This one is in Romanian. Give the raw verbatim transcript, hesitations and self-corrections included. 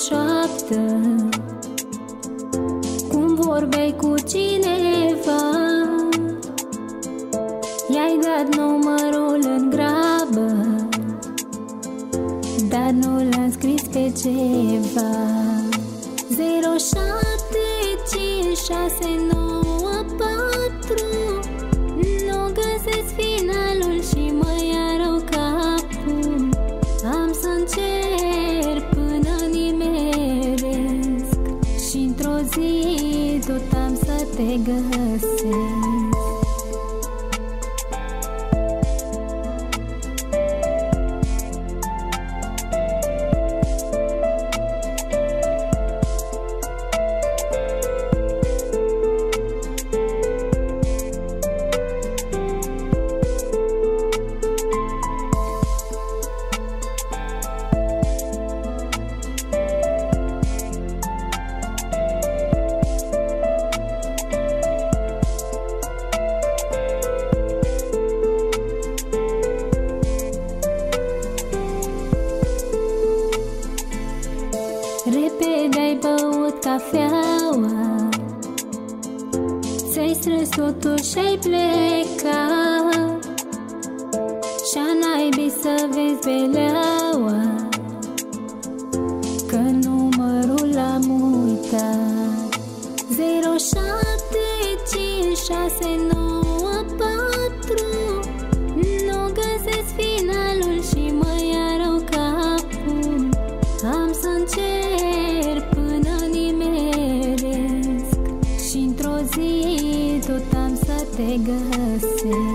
șoaptă, cum vorbeai cu cineva. I-ai dat numărul în grabă, dar nu l-am scris pe ceva. Zero șapte cinci șase nouă patru. Nu găsesc finalul și mă ia rău capul. Am să încerc până nimeresc și într-o zi tot am să te găsesc. Repede ai băut cafeaua, ți-ai strâns totul și-ai plecat. Și-a naibii să vezi beleaua, că numărul l-am uitat. Zero șapte cinci șase nouă patru. Nu găsesc finalul și mă ia rău capul. Am să încerc până nimeresc și într-o zi tot am să te găsesc.